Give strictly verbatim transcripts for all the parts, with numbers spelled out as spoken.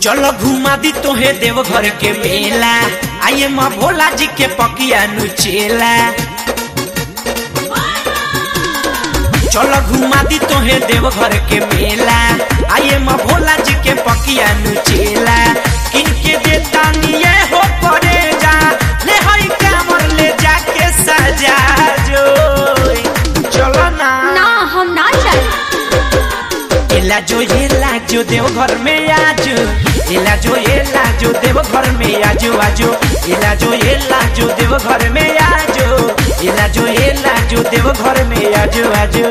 चलो घुमा दी तोहे देवघर के मेला, आइए माँ भोला जी के पकिया नुचेला। चलो घुमा दी तोहे देवघर के मेला, आइए माँ भोला जी के पकिया नुचेला। किनके देता निये हो पड़े जा, ले हई कामर ले जाके सजा जो। चलो ना ना हम ना चल। एला जो एला जो देवघर में आजो, एला जो एला जो देवघर में आजो आजो। एला जो एला जो देवघर में आजो, एला जो एला जो देवघर में आजो आजो।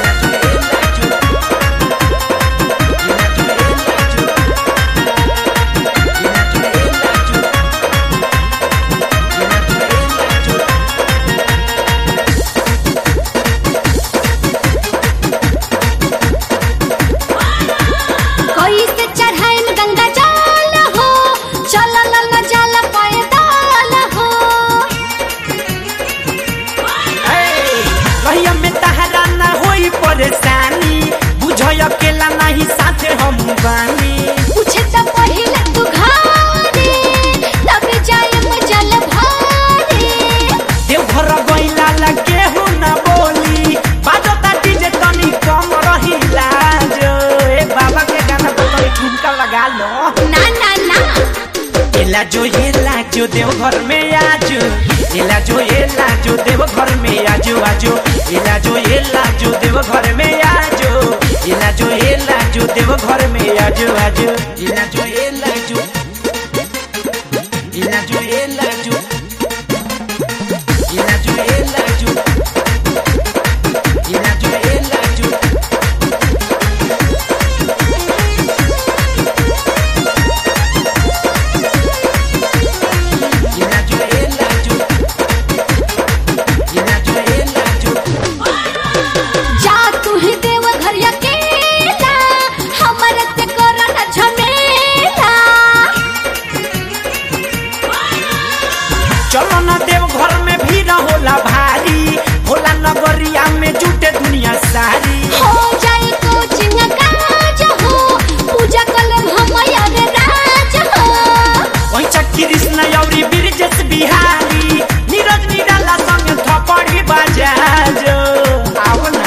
परेशानी बुझो अकेला नहीं साथे हम बानी। पूछे तो पहिले तू घरे, तब जाए मजल भारे। देवघर गइला लगे हो ना बोली, बाजता डीजे तनी कम रहिला जो। ए बाबा के गाना तो तनी ठुमका लगा लो। ना ना ना एला जो एला जो देवघर में आजो, एला जो एला जो देवघर में आजो आजो। एला जो एला जो देवघर में आजो, एला जो एला जो देवघर में आजो आजो। एला जो एला जो, एला जो एला जो, एला जो एला जो, एला जो एला जो। चलो ना देवघर में भीड़ होला भारी, होला नगरिया में जुटे दुनिया सारी। हो जाए कोचिंग काज हो, पूजा कलम हमार राज हो। वही चक्की कृष्ण यौरी बिरजस बिहारी, नीरज निराला संग थपड़ी बजा जो। आओ ना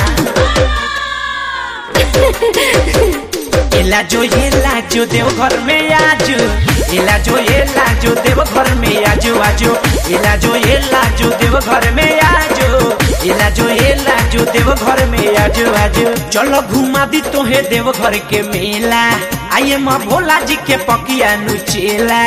एला जो एला जो देवघर में आजो, एला जो एला जो देवघर में आजो आजो। एला जो एला जो देवघर में आजो, एला जो एला जो देवघर में आजो आजो। चलो घुमा दी तोहे देवघर के मेला, आइए माँ भोला जी के पकिया नुचेला।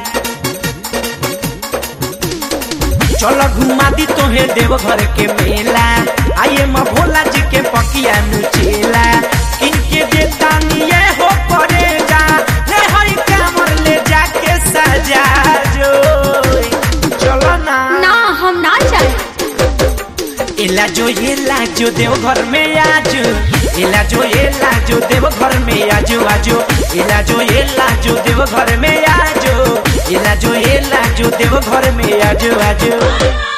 चलो घुमा दी तोहे देवघर के मेला, आइए माँ भोला जी के पकिया नुचेला। किनके देता निये हो पड़े जा, ले हई कामर ले जाके सजा जो। चलो ना ना हम ना चल। एला जो एला जो देवघर में आजो, एला जो एला जो देवघर में आजो आजो। एला जो एला जो देवघर में आजो, एला जो एला जो देवघर में आजो आजो।